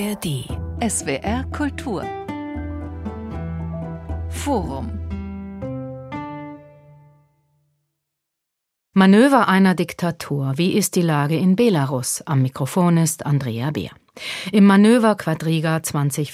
ARD SWR Kultur Forum. Manöver einer Diktatur. Wie ist die Lage in Belarus? Am Mikrofon ist Andrea Beer. Im Manöver Quadriga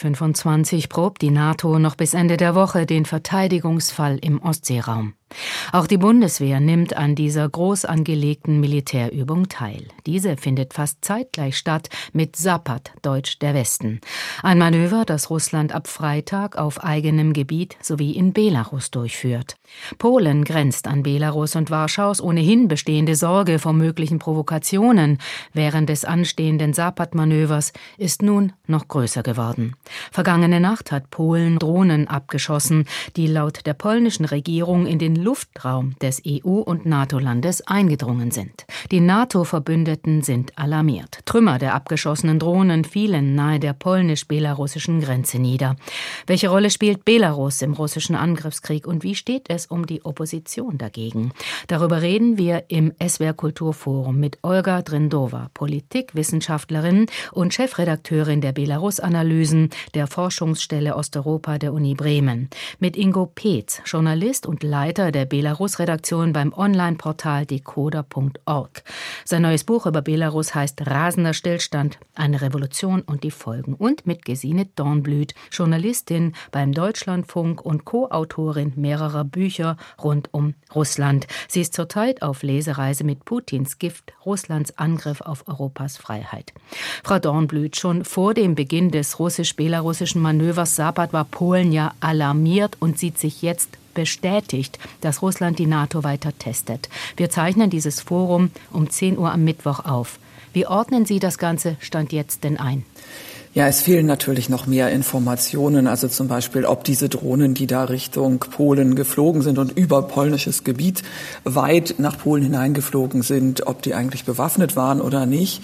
2025 probt die NATO noch bis Ende der Woche den Verteidigungsfall im Ostseeraum. Auch die Bundeswehr nimmt an dieser groß angelegten Militärübung teil. Diese findet fast zeitgleich statt mit Zapad, deutsch der Westen. Ein Manöver, das Russland ab Freitag auf eigenem Gebiet sowie in Belarus durchführt. Polen grenzt an Belarus und Warschaus ohnehin bestehende Sorge vor möglichen Provokationen während des anstehenden Zapad-Manövers ist nun noch größer geworden. Vergangene Nacht hat Polen Drohnen abgeschossen, die laut der polnischen Regierung in den Luftraum des EU- und NATO-Landes eingedrungen sind. Die NATO-Verbündeten sind alarmiert. Trümmer der abgeschossenen Drohnen fielen nahe der polnisch-belarussischen Grenze nieder. Welche Rolle spielt Belarus im russischen Angriffskrieg und wie steht es um die Opposition dagegen? Darüber reden wir im SWR Kulturforum mit Olga Drindova, Politikwissenschaftlerin und Chefredakteurin der Belarus-Analysen der Forschungsstelle Osteuropa der Uni Bremen, mit Ingo Peetz, Journalist und Leiter der Belarus-Redaktion beim Online-Portal decoder.org. Sein neues Buch über Belarus heißt Rasender Stillstand, eine Revolution und die Folgen. Und mit Gesine Dornblüt, Journalistin beim Deutschlandfunk und Co-Autorin mehrerer Bücher rund um Russland. Sie ist zurzeit auf Lesereise mit Putins Gift, Russlands Angriff auf Europas Freiheit. Frau Dornblüt, schon vor dem Beginn des russisch-belarussischen Manövers Zapad war Polen ja alarmiert und sieht sich jetzt bestätigt, dass Russland die NATO weiter testet. Wir zeichnen dieses Forum um 10 Uhr am Mittwoch auf. Wie ordnen Sie das ganze Stand jetzt denn ein? Ja, es fehlen natürlich noch mehr Informationen, also zum Beispiel, ob diese Drohnen, die da Richtung Polen geflogen sind und über polnisches Gebiet weit nach Polen hineingeflogen sind, ob die eigentlich bewaffnet waren oder nicht.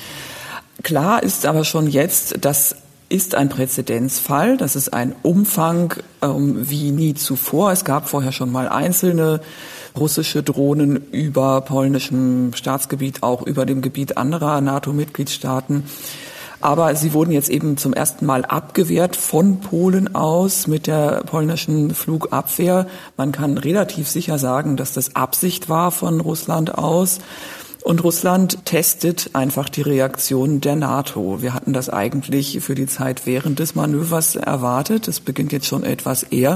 Klar ist aber schon jetzt, dass ist ein Präzedenzfall. Das ist ein Umfang wie nie zuvor. Es gab vorher schon mal einzelne russische Drohnen über polnischem Staatsgebiet, auch über dem Gebiet anderer NATO-Mitgliedstaaten. Aber sie wurden jetzt eben zum ersten Mal abgewehrt von Polen aus mit der polnischen Flugabwehr. Man kann relativ sicher sagen, dass das Absicht war von Russland aus. Und Russland testet einfach die Reaktion der NATO. Wir hatten das eigentlich für die Zeit während des Manövers erwartet. Das beginnt jetzt schon etwas eher.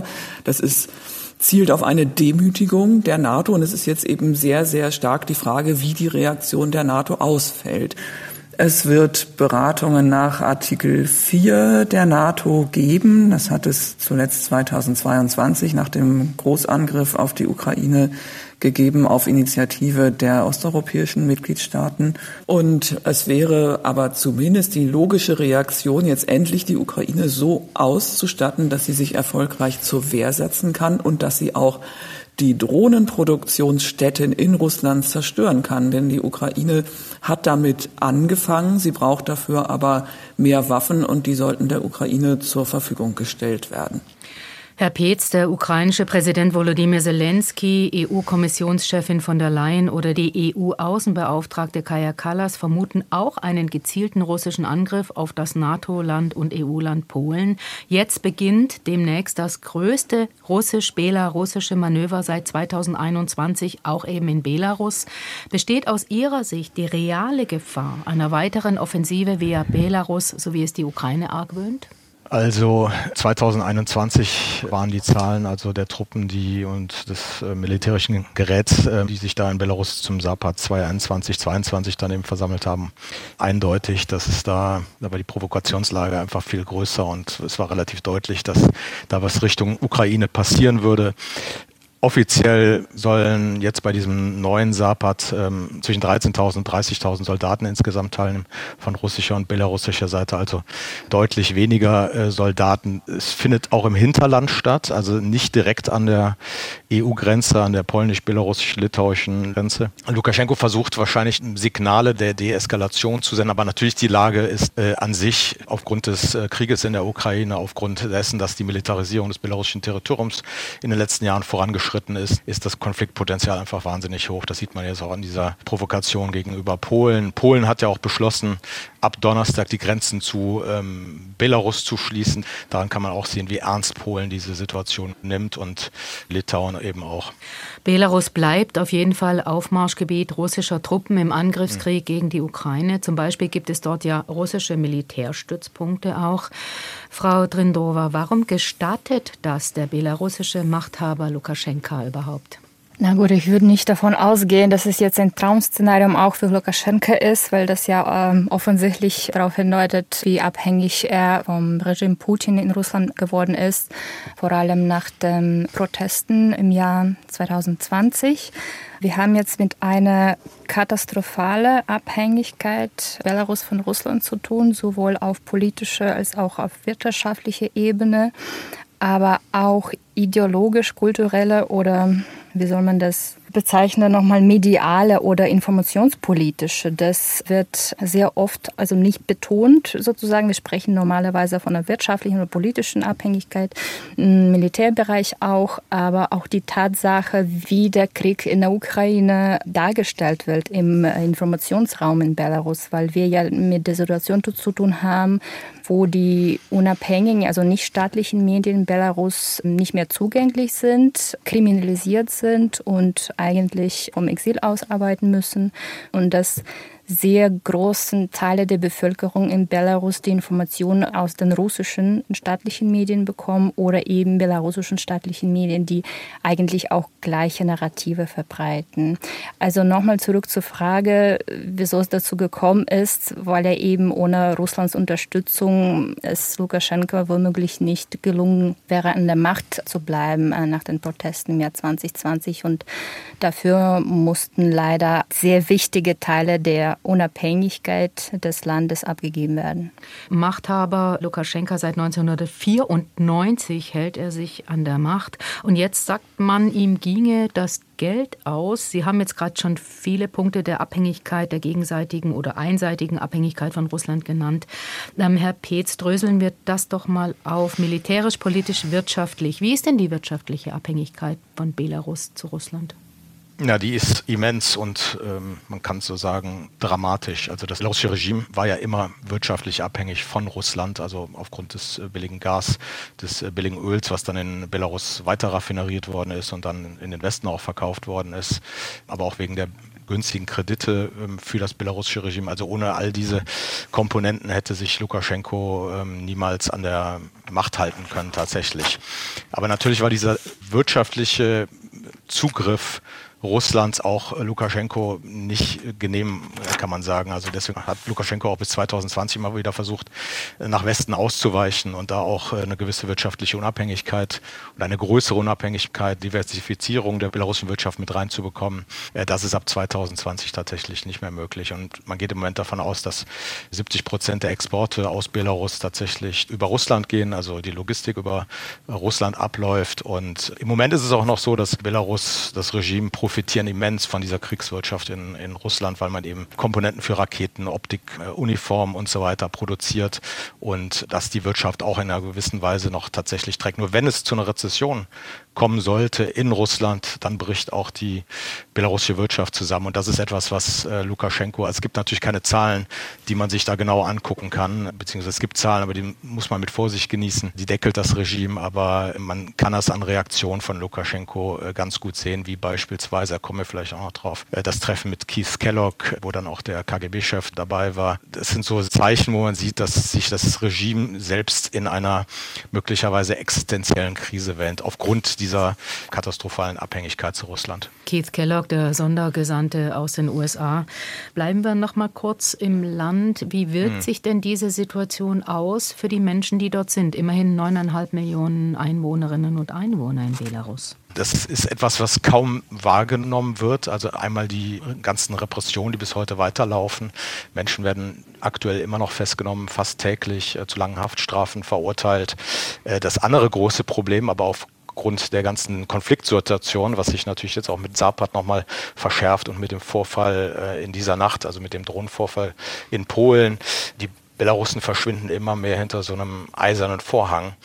Zielt auf eine Demütigung der NATO. Und es ist jetzt eben sehr, sehr stark die Frage, wie die Reaktion der NATO ausfällt. Es wird Beratungen nach Artikel 4 der NATO geben. Das hat es zuletzt 2022 nach dem Großangriff auf die Ukraine gegeben auf Initiative der osteuropäischen Mitgliedstaaten. Und es wäre aber zumindest die logische Reaktion, jetzt endlich die Ukraine so auszustatten, dass sie sich erfolgreich zur Wehr setzen kann und dass sie auch die Drohnenproduktionsstätten in Russland zerstören kann. Denn die Ukraine hat damit angefangen. Sie braucht dafür aber mehr Waffen und die sollten der Ukraine zur Verfügung gestellt werden. Herr Peetz, der ukrainische Präsident Volodymyr Zelensky, EU-Kommissionschefin von der Leyen oder die EU-Außenbeauftragte Kaja Kallas vermuten auch einen gezielten russischen Angriff auf das NATO-Land und EU-Land Polen. Jetzt beginnt demnächst das größte russisch-belarussische Manöver seit 2021, auch eben in Belarus. Besteht aus Ihrer Sicht die reale Gefahr einer weiteren Offensive via Belarus, so wie es die Ukraine argwöhnt? Also 2021 waren die Zahlen also der Truppen und des militärischen Geräts, die sich da in Belarus zum Zapad 2021-22 dann eben versammelt haben, eindeutig, dass da war die Provokationslage einfach viel größer und es war relativ deutlich, dass da was Richtung Ukraine passieren würde. Offiziell sollen jetzt bei diesem neuen Zapad zwischen 13.000 und 30.000 Soldaten insgesamt teilnehmen, von russischer und belarussischer Seite, also deutlich weniger Soldaten. Es findet auch im Hinterland statt, also nicht direkt an der EU-Grenze, an der polnisch-belarussisch-litauischen Grenze. Lukaschenko versucht wahrscheinlich Signale der Deeskalation zu senden, aber natürlich die Lage ist an sich aufgrund des Krieges in der Ukraine, aufgrund dessen, dass die Militarisierung des belarussischen Territoriums in den letzten Jahren vorangeschritten ist das Konfliktpotenzial einfach wahnsinnig hoch. Das sieht man jetzt auch an dieser Provokation gegenüber Polen. Polen hat ja auch beschlossen, ab Donnerstag die Grenzen zu Belarus zu schließen. Daran kann man auch sehen, wie ernst Polen diese Situation nimmt und Litauen eben auch. Belarus bleibt auf jeden Fall Aufmarschgebiet russischer Truppen im Angriffskrieg gegen die Ukraine. Zum Beispiel gibt es dort ja russische Militärstützpunkte auch. Frau Drindova, warum gestattet das der belarussische Machthaber Lukaschenka überhaupt? Na gut, ich würde nicht davon ausgehen, dass es jetzt ein Traum-Szenarium auch für Lukaschenka ist, weil das ja offensichtlich darauf hindeutet, wie abhängig er vom Regime Putin in Russland geworden ist, vor allem nach den Protesten im Jahr 2020. Wir haben jetzt mit einer katastrophalen Abhängigkeit Belarus von Russland zu tun, sowohl auf politischer als auch auf wirtschaftlicher Ebene, aber auch ideologisch, kulturelle oder wie soll man das bezeichnen, nochmal mediale oder informationspolitische. Das wird sehr oft also nicht betont sozusagen. Wir sprechen normalerweise von einer wirtschaftlichen oder politischen Abhängigkeit, im Militärbereich auch, aber auch die Tatsache, wie der Krieg in der Ukraine dargestellt wird im Informationsraum in Belarus, weil wir ja mit der Situation zu tun haben, wo die unabhängigen, also nicht staatlichen Medien in Belarus nicht mehr zugänglich sind, kriminalisiert sind und eigentlich vom Exil aus arbeiten müssen und das sehr großen Teile der Bevölkerung in Belarus die Informationen aus den russischen staatlichen Medien bekommen oder eben belarussischen staatlichen Medien, die eigentlich auch gleiche Narrative verbreiten. Also nochmal zurück zur Frage, wieso es dazu gekommen ist, weil er eben ohne Russlands Unterstützung es Lukaschenka womöglich nicht gelungen wäre, an der Macht zu bleiben nach den Protesten im Jahr 2020 und dafür mussten leider sehr wichtige Teile der Unabhängigkeit des Landes abgegeben werden. Machthaber Lukaschenka seit 1994 hält er sich an der Macht. Und jetzt sagt man, ihm ginge das Geld aus. Sie haben jetzt gerade schon viele Punkte der Abhängigkeit, der gegenseitigen oder einseitigen Abhängigkeit von Russland genannt. Herr Peetz, dröseln wir das doch mal auf. Militärisch, politisch, wirtschaftlich. Wie ist denn die wirtschaftliche Abhängigkeit von Belarus zu Russland? Ja, die ist immens und man kann so sagen dramatisch. Also das belarussische Regime war ja immer wirtschaftlich abhängig von Russland, also aufgrund des billigen Gas, des billigen Öls, was dann in Belarus weiter raffineriert worden ist und dann in den Westen auch verkauft worden ist, aber auch wegen der günstigen Kredite für das belarussische Regime. Also ohne all diese Komponenten hätte sich Lukaschenko niemals an der Macht halten können tatsächlich. Aber natürlich war dieser wirtschaftliche Zugriff Russlands auch Lukaschenko nicht genehm, kann man sagen. Also deswegen hat Lukaschenko auch bis 2020 mal wieder versucht, nach Westen auszuweichen und da auch eine gewisse wirtschaftliche Unabhängigkeit und eine größere Unabhängigkeit, Diversifizierung der belarussischen Wirtschaft mit reinzubekommen. Das ist ab 2020 tatsächlich nicht mehr möglich. Und man geht im Moment davon aus, dass 70% der Exporte aus Belarus tatsächlich über Russland gehen, also die Logistik über Russland abläuft. Und im Moment ist es auch noch so, dass Belarus, das Regime, profitieren immens von dieser Kriegswirtschaft in Russland, weil man eben Komponenten für Raketen, Optik, Uniformen und so weiter produziert und dass die Wirtschaft auch in einer gewissen Weise noch tatsächlich trägt. Nur wenn es zu einer Rezession kommen sollte in Russland, dann bricht auch die belarussische Wirtschaft zusammen. Und das ist etwas, was Lukaschenko, also es gibt natürlich keine Zahlen, die man sich da genau angucken kann, beziehungsweise es gibt Zahlen, aber die muss man mit Vorsicht genießen. Die deckelt das Regime, aber man kann das an Reaktionen von Lukaschenko ganz gut sehen, wie beispielsweise, da kommen wir vielleicht auch noch drauf, das Treffen mit Keith Kellogg, wo dann auch der KGB-Chef dabei war. Das sind so Zeichen, wo man sieht, dass sich das Regime selbst in einer möglicherweise existenziellen Krise wähnt, aufgrund dieser katastrophalen Abhängigkeit zu Russland. Keith Kellogg, der Sondergesandte aus den USA. Bleiben wir noch mal kurz im Land. Wie wirkt sich denn diese Situation aus für die Menschen, die dort sind? Immerhin 9,5 Millionen Einwohnerinnen und Einwohner in Belarus. Das ist etwas, was kaum wahrgenommen wird. Also einmal die ganzen Repressionen, die bis heute weiterlaufen. Menschen werden aktuell immer noch festgenommen, fast täglich zu langen Haftstrafen verurteilt. Das andere große Problem, aber aufgrund der ganzen Konfliktsituation, was sich natürlich jetzt auch mit Zapad nochmal verschärft und mit dem Vorfall in dieser Nacht, also mit dem Drohnenvorfall in Polen, die Belarussen verschwinden immer mehr hinter so einem eisernen Vorhang,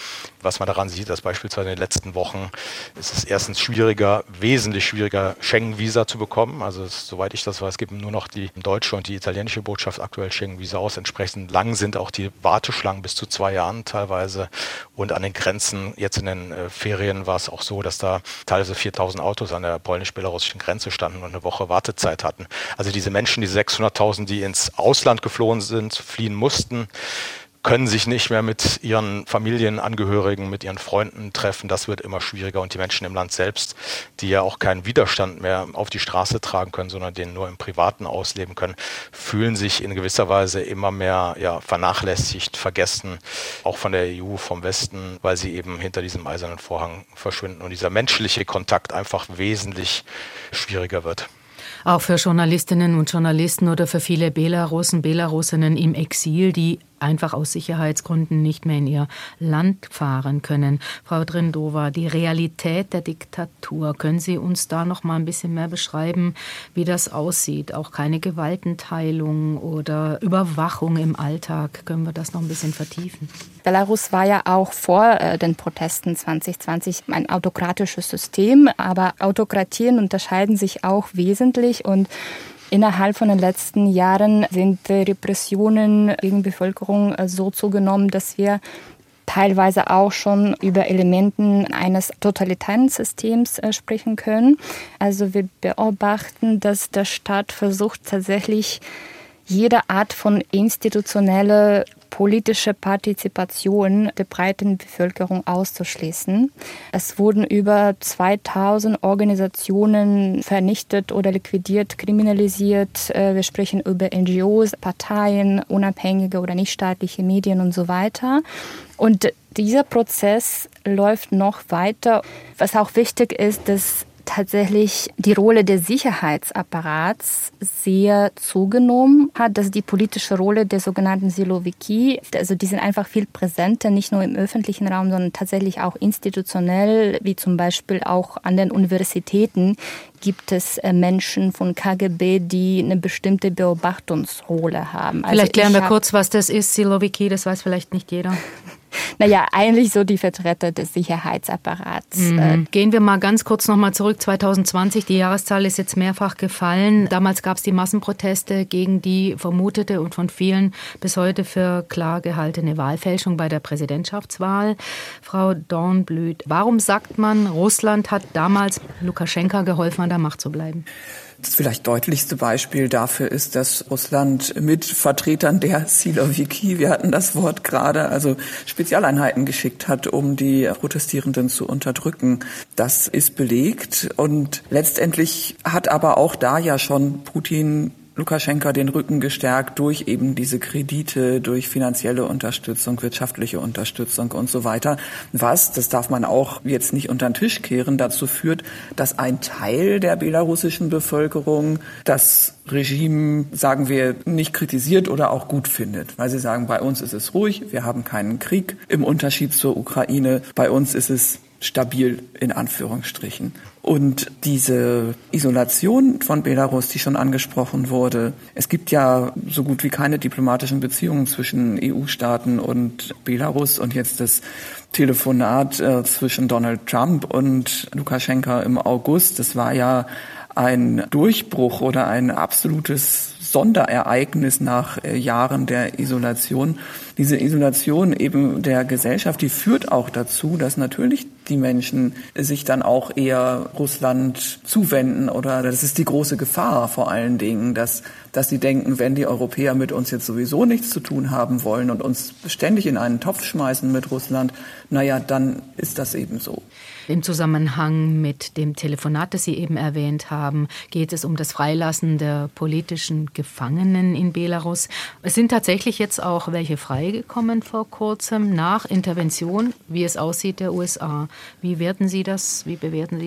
Was man daran sieht, dass beispielsweise in den letzten Wochen ist es erstens wesentlich schwieriger, Schengen-Visa zu bekommen. Also soweit ich das weiß, geben nur noch die deutsche und die italienische Botschaft aktuell Schengen-Visa aus. Entsprechend lang sind auch die Warteschlangen bis zu 2 Jahren teilweise. Und an den Grenzen, jetzt in den Ferien war es auch so, dass da teilweise 4.000 Autos an der polnisch-belarussischen Grenze standen und eine Woche Wartezeit hatten. Also diese Menschen, diese 600.000, die ins Ausland geflohen sind, fliehen mussten, können sich nicht mehr mit ihren Familienangehörigen, mit ihren Freunden treffen. Das wird immer schwieriger. Und die Menschen im Land selbst, die ja auch keinen Widerstand mehr auf die Straße tragen können, sondern den nur im Privaten ausleben können, fühlen sich in gewisser Weise immer mehr vernachlässigt, vergessen, auch von der EU, vom Westen, weil sie eben hinter diesem eisernen Vorhang verschwinden und dieser menschliche Kontakt einfach wesentlich schwieriger wird. Auch für Journalistinnen und Journalisten oder für viele Belarussen, Belarusinnen im Exil, die einfach aus Sicherheitsgründen nicht mehr in ihr Land fahren können. Frau Drindova, die Realität der Diktatur, können Sie uns da noch mal ein bisschen mehr beschreiben, wie das aussieht? Auch keine Gewaltenteilung oder Überwachung im Alltag. Können wir das noch ein bisschen vertiefen? Belarus war ja auch vor den Protesten 2020 ein autokratisches System, aber Autokratien unterscheiden sich auch wesentlich und innerhalb von den letzten Jahren sind Repressionen gegen Bevölkerung so zugenommen, dass wir teilweise auch schon über Elementen eines totalitären Systems sprechen können. Also wir beobachten, dass der Staat versucht tatsächlich jede Art von institutioneller politische Partizipation der breiten Bevölkerung auszuschließen. Es wurden über 2000 Organisationen vernichtet oder liquidiert, kriminalisiert. Wir sprechen über NGOs, Parteien, unabhängige oder nichtstaatliche Medien und so weiter. Und dieser Prozess läuft noch weiter. Was auch wichtig ist, dass tatsächlich die Rolle des Sicherheitsapparats sehr zugenommen hat, dass die politische Rolle der sogenannten Siloviki, also die sind einfach viel präsenter, nicht nur im öffentlichen Raum, sondern tatsächlich auch institutionell, wie zum Beispiel auch an den Universitäten gibt es Menschen von KGB, die eine bestimmte Beobachtungsrolle haben. Vielleicht klären wir kurz, was das ist, Siloviki, das weiß vielleicht nicht jeder. Naja, eigentlich so die Vertreter des Sicherheitsapparats. Gehen wir mal ganz kurz nochmal zurück. 2020, die Jahreszahl ist jetzt mehrfach gefallen. Damals gab es die Massenproteste gegen die vermutete und von vielen bis heute für klar gehaltene Wahlfälschung bei der Präsidentschaftswahl. Frau Dornblüt, warum sagt man, Russland hat damals Lukaschenka geholfen, an der Macht zu bleiben? Das vielleicht deutlichste Beispiel dafür ist, dass Russland mit Vertretern der Siloviki, wir hatten das Wort gerade, also Spezialeinheiten geschickt hat, um die Protestierenden zu unterdrücken. Das ist belegt und letztendlich hat aber auch da ja schon Putin Lukaschenka den Rücken gestärkt durch eben diese Kredite, durch finanzielle Unterstützung, wirtschaftliche Unterstützung und so weiter. Was, das darf man auch jetzt nicht unter den Tisch kehren, dazu führt, dass ein Teil der belarussischen Bevölkerung das Regime, sagen wir, nicht kritisiert oder auch gut findet. Weil sie sagen, bei uns ist es ruhig, wir haben keinen Krieg. Im Unterschied zur Ukraine, bei uns ist es stabil in Anführungsstrichen. Und diese Isolation von Belarus, die schon angesprochen wurde, es gibt ja so gut wie keine diplomatischen Beziehungen zwischen EU-Staaten und Belarus und jetzt das Telefonat zwischen Donald Trump und Lukaschenka im August, das war ja ein Durchbruch oder ein absolutes Sonderereignis nach Jahren der Isolation. Diese Isolation eben der Gesellschaft, die führt auch dazu, dass natürlich die Menschen sich dann auch eher Russland zuwenden oder das ist die große Gefahr vor allen Dingen, dass sie denken, wenn die Europäer mit uns jetzt sowieso nichts zu tun haben wollen und uns ständig in einen Topf schmeißen mit Russland, naja, dann ist das eben so. Im Zusammenhang mit dem Telefonat, das Sie eben erwähnt haben, geht es um das Freilassen der politischen Gefangenen in Belarus. Es sind tatsächlich jetzt auch welche freigekommen vor kurzem nach Intervention, wie es aussieht, der USA. Wie bewerten Sie das?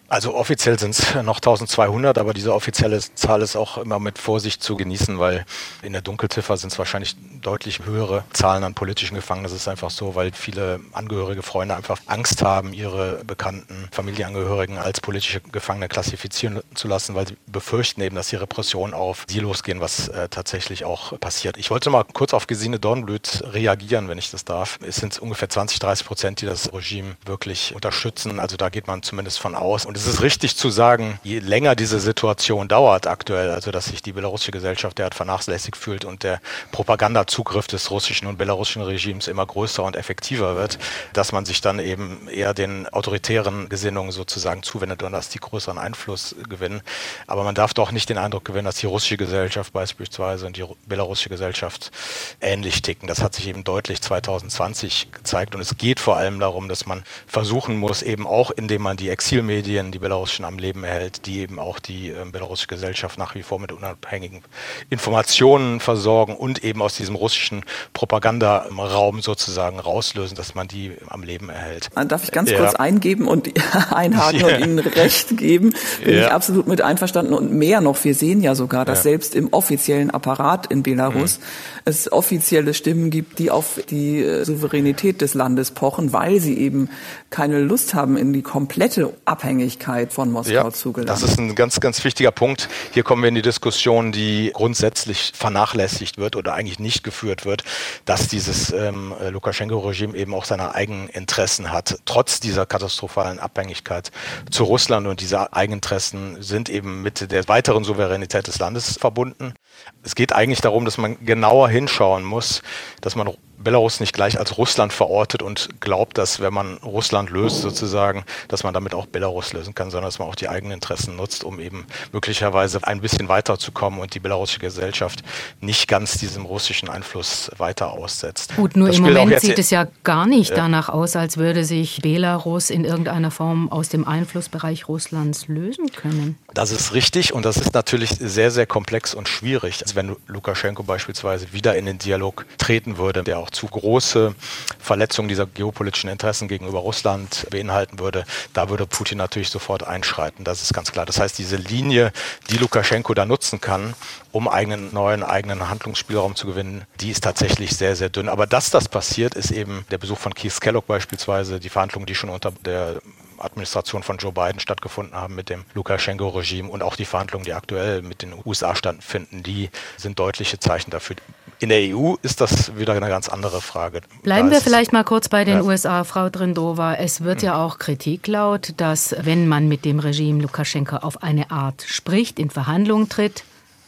Also offiziell sind es noch 1200, aber diese offizielle Zahl ist auch immer mit Vorsicht zu genießen, weil in der Dunkelziffer sind es wahrscheinlich deutlich höhere Zahlen an politischen Gefangenen. Das ist einfach so, weil viele Angehörige, Freunde einfach Angst haben, ihre bekannten Familienangehörigen als politische Gefangene klassifizieren zu lassen, weil sie befürchten eben, dass die Repressionen auf sie losgehen, was tatsächlich auch passiert. Ich wollte mal kurz auf Gesine Dornblüt reagieren, wenn ich das darf. Es sind ungefähr 20-30%, die das Regime wirklich unterstützen. Also da geht man zumindest von aus. Und es ist richtig zu sagen, je länger diese Situation dauert aktuell, also dass sich die belarussische Gesellschaft derart vernachlässigt fühlt und der Propagandazugriff des russischen und belarussischen Regimes immer größer und effektiver wird, dass man sich dann eben eher den autoritären Gesinnungen sozusagen zuwendet und dass die größeren Einfluss gewinnen. Aber man darf doch nicht den Eindruck gewinnen, dass die russische Gesellschaft beispielsweise und die belarussische Gesellschaft ähnlich ticken. Das hat sich eben deutlich 2020 gezeigt und es geht vor allem darum, dass man versuchen muss, eben auch indem man die Exilmedien, die belarussischen am Leben erhält, die eben auch die belarussische Gesellschaft nach wie vor mit unabhängigen Informationen versorgen und eben aus diesem russischen Propagandaraum sozusagen rauslösen, dass man die am Leben erhält. Darf ich ganz kurz eingeben und einhaken und Ihnen Recht geben? Bin ich absolut mit einverstanden und mehr noch. Wir sehen ja sogar, dass selbst im offiziellen Apparat in Belarus es offizielle Stimmen gibt, die auf die Souveränität des Landes pochen, weil sie eben keine Lust haben, in die komplette Abhängigkeit von Moskau zu gelangen. Das ist ein ganz, ganz wichtiger Punkt. Hier kommen wir in die Diskussion, die grundsätzlich vernachlässigt wird oder eigentlich nicht geführt wird, dass dieses Lukaschenko-Regime eben auch seine eigenen Interessen hat, trotz dieser katastrophalen Abhängigkeit zu Russland. Und diese Eigeninteressen sind eben mit der weiteren Souveränität des Landes verbunden. Es geht eigentlich darum, dass man genauer hinschauen muss, dass man Belarus nicht gleich als Russland verortet und glaubt, dass wenn man Russland löst sozusagen, dass man damit auch Belarus lösen kann, sondern dass man auch die eigenen Interessen nutzt, um eben möglicherweise ein bisschen weiterzukommen und die belarussische Gesellschaft nicht ganz diesem russischen Einfluss weiter aussetzt. Gut, nur im Moment sieht es ja gar nicht danach aus, als würde sich Belarus in irgendeiner Form aus dem Einflussbereich Russlands lösen können. Das ist richtig und das ist natürlich sehr, sehr komplex und schwierig. Also wenn Lukaschenko beispielsweise wieder in den Dialog treten würde, der auch zu große Verletzungen dieser geopolitischen Interessen gegenüber Russland beinhalten würde, da würde Putin natürlich sofort einschreiten. Das ist ganz klar. Das heißt, diese Linie, die Lukaschenko da nutzen kann, um eigenen Handlungsspielraum zu gewinnen, die ist tatsächlich sehr, sehr dünn. Aber dass das passiert, ist eben der Besuch von Keith Kellogg beispielsweise, die Verhandlungen, die schon unter der Administration von Joe Biden stattgefunden haben mit dem Lukaschenko-Regime und auch die Verhandlungen, die aktuell mit den USA stattfinden, die sind deutliche Zeichen dafür. In der EU ist das wieder eine ganz andere Frage. Bleiben wir vielleicht mal kurz bei den USA, Frau Drindova. Es wird ja auch Kritik laut, dass wenn man mit dem Regime Lukaschenko auf eine Art spricht, in Verhandlungen tritt,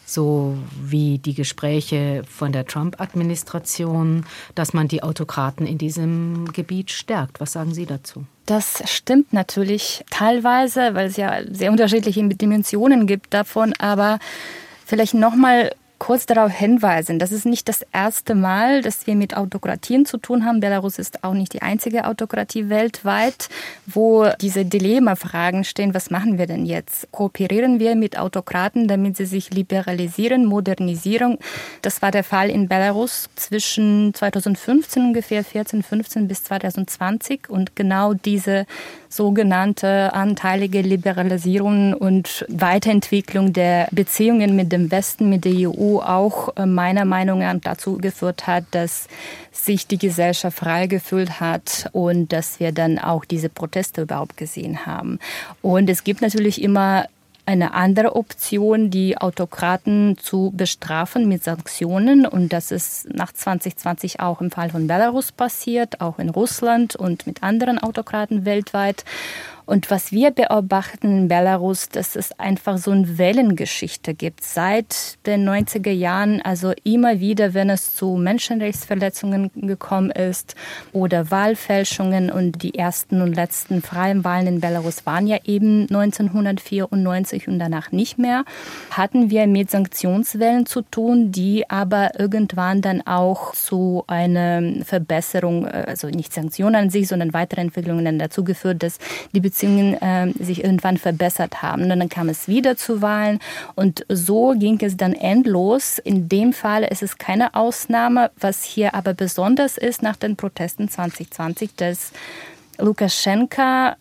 so wie die Gespräche von der Trump-Administration, dass man die Autokraten in diesem Gebiet stärkt. Was sagen Sie dazu? Das stimmt natürlich teilweise, weil es ja sehr unterschiedliche Dimensionen gibt davon. Aber vielleicht nochmal kurz darauf hinweisen, das ist nicht das erste Mal, dass wir mit Autokratien zu tun haben. Belarus ist auch nicht die einzige Autokratie weltweit, wo diese Dilemma-Fragen stehen. Was machen wir denn jetzt? Kooperieren wir mit Autokraten, damit sie sich liberalisieren, modernisieren? Das war der Fall in Belarus zwischen 2015 ungefähr, 15 bis 2020. Und genau diese sogenannte anteilige Liberalisierung und Weiterentwicklung der Beziehungen mit dem Westen, mit der EU auch meiner Meinung nach dazu geführt hat, dass sich die Gesellschaft frei gefühlt hat und dass wir dann auch diese Proteste überhaupt gesehen haben. Und es gibt natürlich immer eine andere Option, die Autokraten zu bestrafen mit Sanktionen. Und das ist nach 2020 auch im Fall von Belarus passiert, auch in Russland und mit anderen Autokraten weltweit. Und was wir beobachten in Belarus, dass es einfach so eine Wellengeschichte gibt. Seit den 90er Jahren, also immer wieder, wenn es zu Menschenrechtsverletzungen gekommen ist oder Wahlfälschungen, und die ersten und letzten freien Wahlen in Belarus waren ja eben 1994 und danach nicht mehr, hatten wir mit Sanktionswellen zu tun, die aber irgendwann dann auch zu einer Verbesserung, also nicht Sanktionen an sich, sondern Weiterentwicklungen dann dazu geführt, dass die Beziehungen sich irgendwann verbessert haben. Und dann kam es wieder zu Wahlen und so ging es dann endlos. In dem Fall ist es keine Ausnahme. Was hier aber besonders ist nach den Protesten 2020, dass Lukaschenka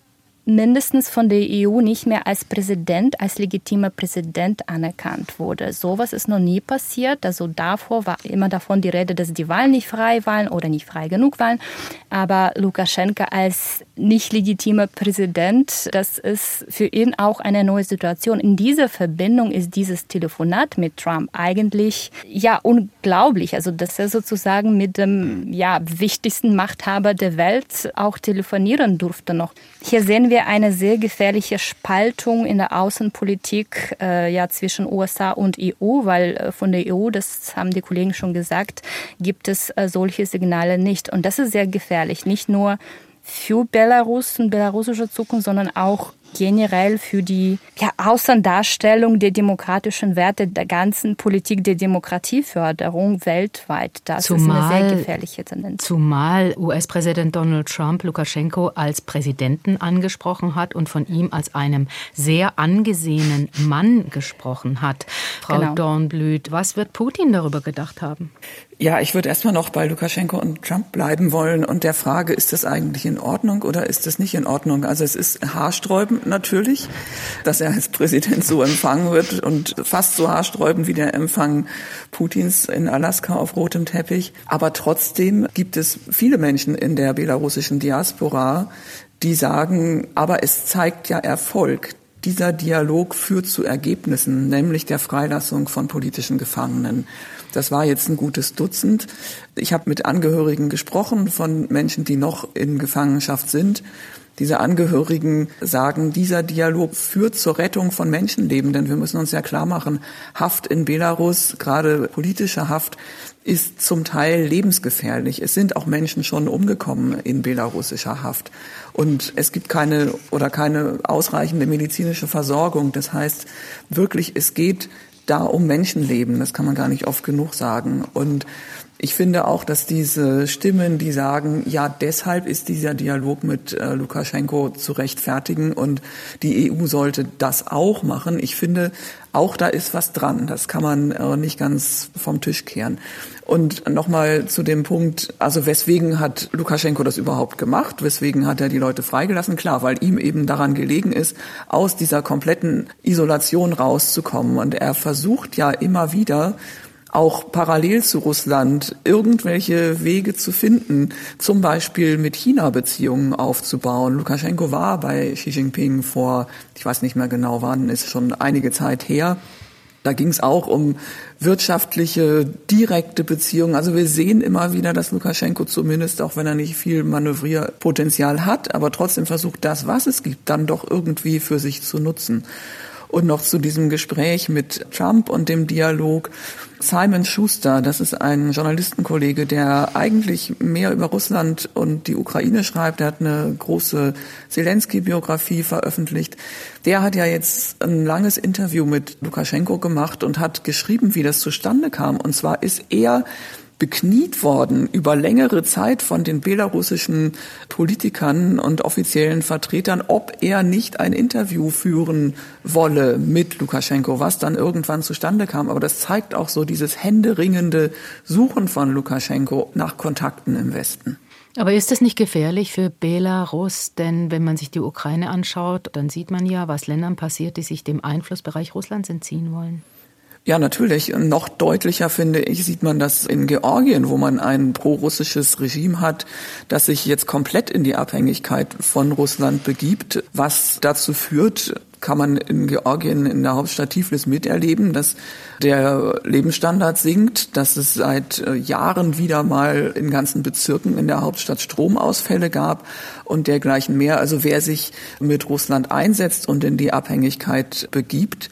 mindestens von der EU nicht mehr als Präsident, als legitimer Präsident anerkannt wurde. Sowas ist noch nie passiert. Also davor war immer davon die Rede, dass die Wahlen nicht frei waren oder nicht frei genug waren. Aber Lukaschenka als nicht legitimer Präsident, das ist für ihn auch eine neue Situation. In dieser Verbindung ist dieses Telefonat mit Trump eigentlich unglaublich. Also dass er sozusagen mit dem wichtigsten Machthaber der Welt auch telefonieren durfte noch. Hier sehen wir eine sehr gefährliche Spaltung in der Außenpolitik zwischen USA und EU, weil von der EU, das haben die Kollegen schon gesagt, gibt es solche Signale nicht. Und das ist sehr gefährlich, nicht nur für Belarus und belarussische Zukunft, sondern auch generell für die Außendarstellung der demokratischen Werte, der ganzen Politik der Demokratieförderung weltweit. Das ist eine sehr gefährliche Tendenz. Zumal US-Präsident Donald Trump Lukaschenko als Präsidenten angesprochen hat und von ihm als einem sehr angesehenen Mann gesprochen hat. Frau Dornblüt, was wird Putin darüber gedacht haben? Ja, ich würde erstmal noch bei Lukaschenko und Trump bleiben wollen und der Frage, ist das eigentlich in Ordnung oder ist das nicht in Ordnung? Also es ist haarsträubend natürlich, dass er als Präsident so empfangen wird und fast so haarsträubend wie der Empfang Putins in Alaska auf rotem Teppich. Aber trotzdem gibt es viele Menschen in der belarussischen Diaspora, die sagen, aber es zeigt ja Erfolg. Dieser Dialog führt zu Ergebnissen, nämlich der Freilassung von politischen Gefangenen. Das war jetzt ein gutes Dutzend. Ich habe mit Angehörigen gesprochen von Menschen, die noch in Gefangenschaft sind. Diese Angehörigen sagen, dieser Dialog führt zur Rettung von Menschenleben, denn wir müssen uns ja klar machen, Haft in Belarus, gerade politische Haft, ist zum Teil lebensgefährlich. Es sind auch Menschen schon umgekommen in belarussischer Haft. Und es gibt keine ausreichende medizinische Versorgung. Das heißt wirklich, es geht da um Menschenleben. Das kann man gar nicht oft genug sagen. Und ich finde auch, dass diese Stimmen, die sagen, ja, deshalb ist dieser Dialog mit Lukaschenko zu rechtfertigen und die EU sollte das auch machen. Ich finde, auch da ist was dran. Das kann man nicht ganz vom Tisch kehren. Und nochmal zu dem Punkt, also weswegen hat Lukaschenko das überhaupt gemacht? Weswegen hat er die Leute freigelassen? Klar, weil ihm eben daran gelegen ist, aus dieser kompletten Isolation rauszukommen. Und er versucht ja immer wieder, auch parallel zu Russland irgendwelche Wege zu finden, zum Beispiel mit China Beziehungen aufzubauen. Lukaschenko war bei Xi Jinping vor, ich weiß nicht mehr genau wann, ist schon einige Zeit her. Da ging es auch um wirtschaftliche, direkte Beziehungen. Also wir sehen immer wieder, dass Lukaschenko zumindest, auch wenn er nicht viel Manövrierpotenzial hat, aber trotzdem versucht, das, was es gibt, dann doch irgendwie für sich zu nutzen. Und noch zu diesem Gespräch mit Trump und dem Dialog. Simon Schuster, das ist ein Journalistenkollege, der eigentlich mehr über Russland und die Ukraine schreibt. Er hat eine große Zelensky-Biografie veröffentlicht. Der hat ja jetzt ein langes Interview mit Lukaschenko gemacht und hat geschrieben, wie das zustande kam. Und zwar ist er bekniet worden über längere Zeit von den belarussischen Politikern und offiziellen Vertretern, ob er nicht ein Interview führen wolle mit Lukaschenko, was dann irgendwann zustande kam. Aber das zeigt auch so dieses händeringende Suchen von Lukaschenko nach Kontakten im Westen. Aber ist das nicht gefährlich für Belarus? Denn wenn man sich die Ukraine anschaut, dann sieht man ja, was Ländern passiert, die sich dem Einflussbereich Russlands entziehen wollen. Ja, natürlich. Noch deutlicher, finde ich, sieht man das in Georgien, wo man ein pro-russisches Regime hat, das sich jetzt komplett in die Abhängigkeit von Russland begibt, was dazu führt, kann man in Georgien in der Hauptstadt Tiflis miterleben, dass der Lebensstandard sinkt, dass es seit Jahren wieder mal in ganzen Bezirken in der Hauptstadt Stromausfälle gab und dergleichen mehr. Also wer sich mit Russland einsetzt und in die Abhängigkeit begibt,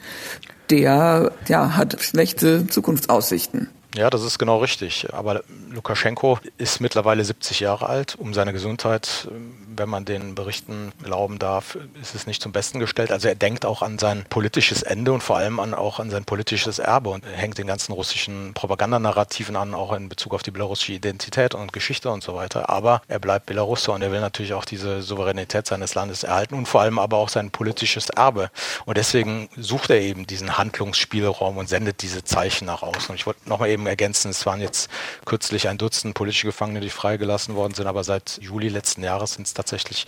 der hat schlechte Zukunftsaussichten. Ja, das ist genau richtig. Aber Lukaschenko ist mittlerweile 70 Jahre alt. Um seine Gesundheit, wenn man den Berichten glauben darf, ist es nicht zum Besten gestellt. Also er denkt auch an sein politisches Ende und vor allem auch an sein politisches Erbe und hängt den ganzen russischen Propagandanarrativen an, auch in Bezug auf die belarussische Identität und Geschichte und so weiter. Aber er bleibt Belarusser und er will natürlich auch diese Souveränität seines Landes erhalten und vor allem aber auch sein politisches Erbe. Und deswegen sucht er eben diesen Handlungsspielraum und sendet diese Zeichen nach außen. Und ich wollte nochmal eben ergänzen, es waren jetzt kürzlich ein Dutzend politische Gefangene, die freigelassen worden sind, aber seit Juli letzten Jahres sind es tatsächlich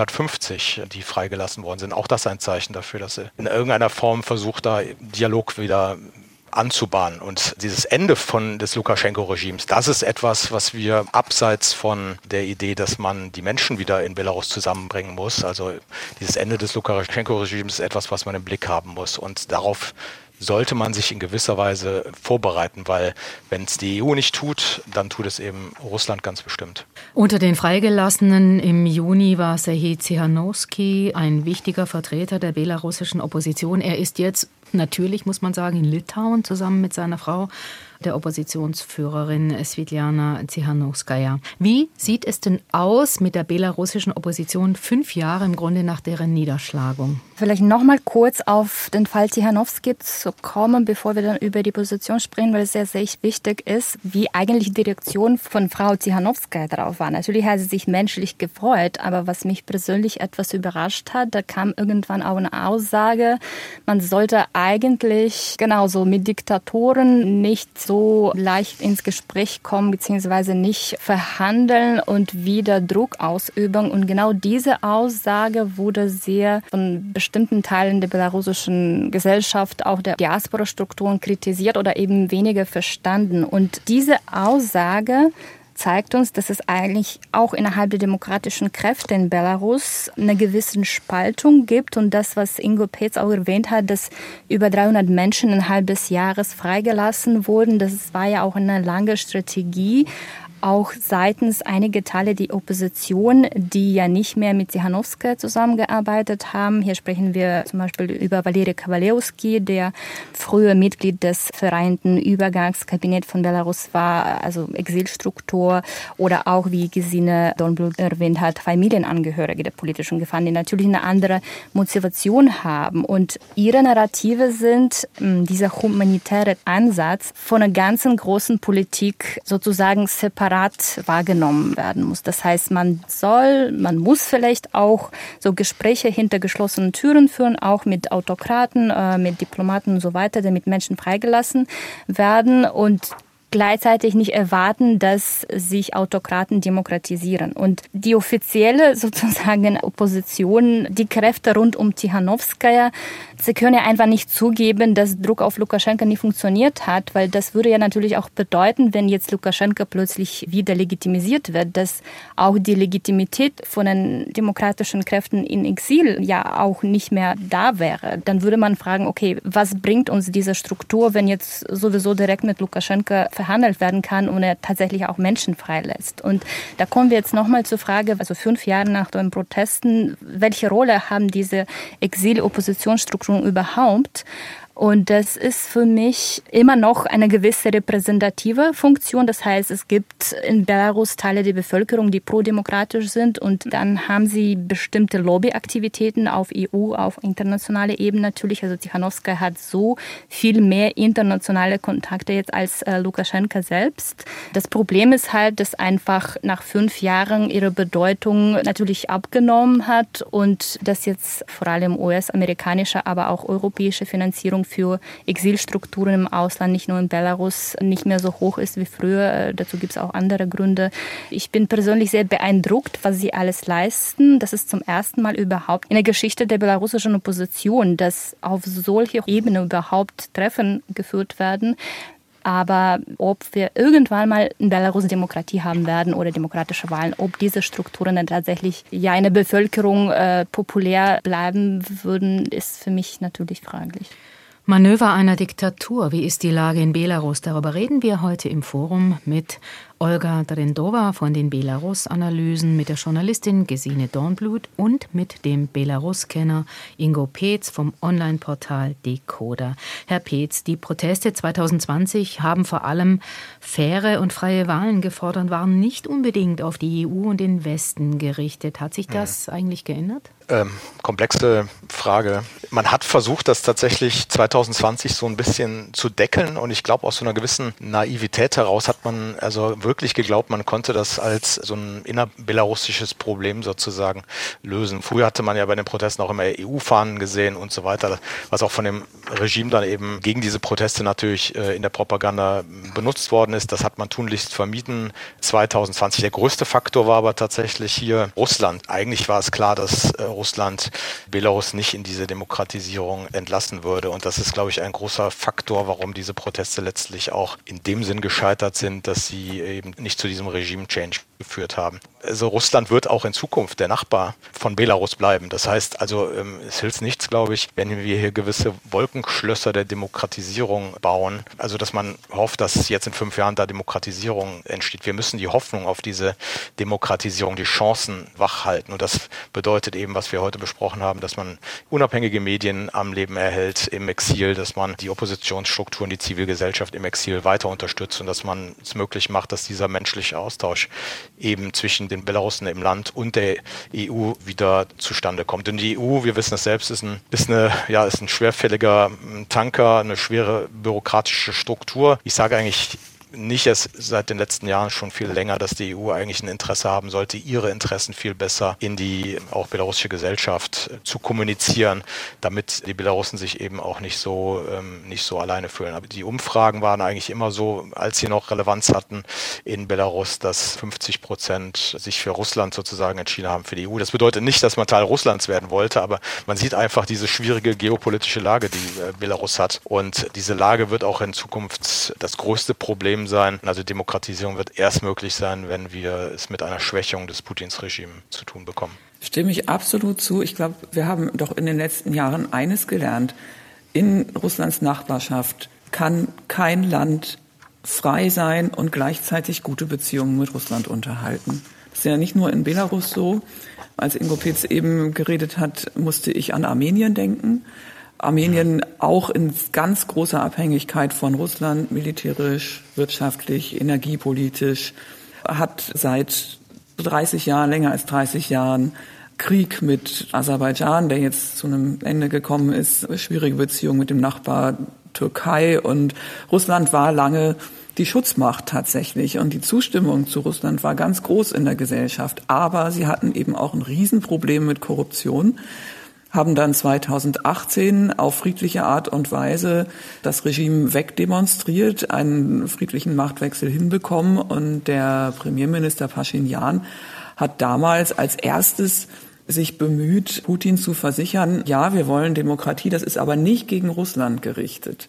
350, die freigelassen worden sind. Auch das ein Zeichen dafür, dass sie in irgendeiner Form versucht, da Dialog wieder anzubahnen. Und dieses Ende des Lukaschenko-Regimes, das ist etwas, was wir abseits von der Idee, dass man die Menschen wieder in Belarus zusammenbringen muss. Also dieses Ende des Lukaschenko-Regimes ist etwas, was man im Blick haben muss. Und darauf sollte man sich in gewisser Weise vorbereiten, weil wenn es die EU nicht tut, dann tut es eben Russland ganz bestimmt. Unter den Freigelassenen im Juni war Serhij Tsikhanouskij ein wichtiger Vertreter der belarussischen Opposition. Er ist jetzt natürlich, muss man sagen, in Litauen zusammen mit seiner Frau, der Oppositionsführerin Svitlana Tsikhanouskaja. Wie sieht es denn aus mit der belarussischen Opposition 5 Jahre im Grunde nach deren Niederschlagung? Vielleicht noch mal kurz auf den Fall Tsikhanouskij zu kommen, bevor wir dann über die Position sprechen, weil es sehr, sehr wichtig ist, wie eigentlich die Reaktion von Frau Tsikhanouskaja darauf war. Natürlich hat sie sich menschlich gefreut, aber was mich persönlich etwas überrascht hat, da kam irgendwann auch eine Aussage, man sollte eigentlich genauso mit Diktatoren nicht so leicht ins Gespräch kommen, beziehungsweise nicht verhandeln und wieder Druck ausüben. Und genau diese Aussage wurde sehr von bestimmten Teilen der belarussischen Gesellschaft, auch der Diaspora-Strukturen kritisiert oder eben weniger verstanden. Und diese Aussage zeigt uns, dass es eigentlich auch innerhalb der demokratischen Kräfte in Belarus eine gewisse Spaltung gibt. Und das, was Ingo Petz auch erwähnt hat, dass über 300 Menschen innerhalb des Jahres freigelassen wurden, das war ja auch eine lange Strategie, auch seitens einiger Teile der Opposition, die ja nicht mehr mit Tsikhanouskaja zusammengearbeitet haben. Hier sprechen wir zum Beispiel über Valery Kavalevskij, der früher Mitglied des Vereinten Übergangskabinetts von Belarus war, also Exilstruktur, oder auch, wie Gesine Dornblut erwähnt hat, Familienangehörige der politischen Gefangenen, die natürlich eine andere Motivation haben. Und ihre Narrative sind dieser humanitäre Ansatz von einer ganzen großen Politik sozusagen separat wahrgenommen werden muss. Das heißt, man muss vielleicht auch so Gespräche hinter geschlossenen Türen führen, auch mit Autokraten, mit Diplomaten und so weiter, damit Menschen freigelassen werden und gleichzeitig nicht erwarten, dass sich Autokraten demokratisieren. Und die offizielle sozusagen Opposition, die Kräfte rund um Tsikhanouskaja, sie können ja einfach nicht zugeben, dass Druck auf Lukaschenka nicht funktioniert hat, weil das würde ja natürlich auch bedeuten, wenn jetzt Lukaschenka plötzlich wieder legitimisiert wird, dass auch die Legitimität von den demokratischen Kräften in Exil ja auch nicht mehr da wäre. Dann würde man fragen, okay, was bringt uns diese Struktur, wenn jetzt sowieso direkt mit Lukaschenka verhandelt werden kann und er tatsächlich auch Menschen freilässt. Und da kommen wir jetzt nochmal zur Frage, also 5 Jahre nach den Protesten, welche Rolle haben diese Exil-Oppositionsstrukturen überhaupt? Und das ist für mich immer noch eine gewisse repräsentative Funktion. Das heißt, es gibt in Belarus Teile der Bevölkerung, die prodemokratisch sind. Und dann haben sie bestimmte Lobbyaktivitäten auf EU, auf internationaler Ebene natürlich. Also Tsikhanouskaja hat so viel mehr internationale Kontakte jetzt als Lukaschenka selbst. Das Problem ist halt, dass einfach nach 5 Jahren ihre Bedeutung natürlich abgenommen hat und dass jetzt vor allem US-amerikanische, aber auch europäische Finanzierung für Exilstrukturen im Ausland, nicht nur in Belarus, nicht mehr so hoch ist wie früher. Dazu gibt es auch andere Gründe. Ich bin persönlich sehr beeindruckt, was sie alles leisten. Das ist zum ersten Mal überhaupt in der Geschichte der belarussischen Opposition, dass auf solcher Ebene überhaupt Treffen geführt werden. Aber ob wir irgendwann mal in Belarus Demokratie haben werden oder demokratische Wahlen, ob diese Strukturen dann tatsächlich ja in der Bevölkerung populär bleiben würden, ist für mich natürlich fraglich. Manöver einer Diktatur. Wie ist die Lage in Belarus? Darüber reden wir heute im Forum mit Olga Drendova von den Belarus-Analysen, mit der Journalistin Gesine Dornblut und mit dem Belarus-Kenner Ingo Petz vom Online-Portal Decoder. Herr Petz, die Proteste 2020 haben vor allem faire und freie Wahlen gefordert, waren nicht unbedingt auf die EU und den Westen gerichtet. Hat sich das eigentlich geändert? Komplexe Frage. Man hat versucht, das tatsächlich 2020 so ein bisschen zu deckeln und ich glaube, aus so einer gewissen Naivität heraus hat man also wirklich wirklich geglaubt, man konnte das als so ein innerbelarussisches Problem sozusagen lösen. Früher hatte man ja bei den Protesten auch immer EU-Fahnen gesehen und so weiter, was auch von dem Regime dann eben gegen diese Proteste natürlich in der Propaganda benutzt worden ist. Das hat man tunlichst vermieden. 2020 der größte Faktor war aber tatsächlich hier Russland. Eigentlich war es klar, dass Russland Belarus nicht in diese Demokratisierung entlassen würde. Und das ist, glaube ich, ein großer Faktor, warum diese Proteste letztlich auch in dem Sinn gescheitert sind, dass sie eben nicht zu diesem Regime-Change geführt haben. Also Russland wird auch in Zukunft der Nachbar von Belarus bleiben. Das heißt also, es hilft nichts, glaube ich, wenn wir hier gewisse Wolkenschlösser der Demokratisierung bauen. Also dass man hofft, dass jetzt in 5 Jahren da Demokratisierung entsteht. Wir müssen die Hoffnung auf diese Demokratisierung, die Chancen wachhalten. Und das bedeutet eben, was wir heute besprochen haben, dass man unabhängige Medien am Leben erhält im Exil, dass man die Oppositionsstrukturen, die Zivilgesellschaft im Exil weiter unterstützt und dass man es möglich macht, dass dieser menschliche Austausch eben zwischen den Belarussen im Land und der EU wieder zustande kommt. Denn die EU, wir wissen es selbst, ist ein schwerfälliger Tanker, eine schwere bürokratische Struktur. Ich sage eigentlich nicht erst seit den letzten Jahren, schon viel länger, dass die EU eigentlich ein Interesse haben sollte, ihre Interessen viel besser in die auch belarussische Gesellschaft zu kommunizieren, damit die Belarussen sich eben auch nicht so alleine fühlen. Aber die Umfragen waren eigentlich immer so, als sie noch Relevanz hatten in Belarus, dass 50% sich für Russland sozusagen entschieden haben, für die EU. Das bedeutet nicht, dass man Teil Russlands werden wollte, aber man sieht einfach diese schwierige geopolitische Lage, die Belarus hat. Und diese Lage wird auch in Zukunft das größte Problem sein. Also Demokratisierung wird erst möglich sein, wenn wir es mit einer Schwächung des Putins-Regimes zu tun bekommen. Stimme ich absolut zu. Ich glaube, wir haben doch in den letzten Jahren eines gelernt. In Russlands Nachbarschaft kann kein Land frei sein und gleichzeitig gute Beziehungen mit Russland unterhalten. Das ist ja nicht nur in Belarus so. Als Ingo Petz eben geredet hat, musste ich an Armenien denken. Armenien auch in ganz großer Abhängigkeit von Russland, militärisch, wirtschaftlich, energiepolitisch, hat seit 30 Jahren, länger als 30 Jahren, Krieg mit Aserbaidschan, der jetzt zu einem Ende gekommen ist, schwierige Beziehungen mit dem Nachbar Türkei, und Russland war lange die Schutzmacht tatsächlich, und die Zustimmung zu Russland war ganz groß in der Gesellschaft, aber sie hatten eben auch ein Riesenproblem mit Korruption, haben dann 2018 auf friedliche Art und Weise das Regime wegdemonstriert, einen friedlichen Machtwechsel hinbekommen, und der Premierminister Paschinjan hat damals als erstes sich bemüht, Putin zu versichern, ja, wir wollen Demokratie, das ist aber nicht gegen Russland gerichtet.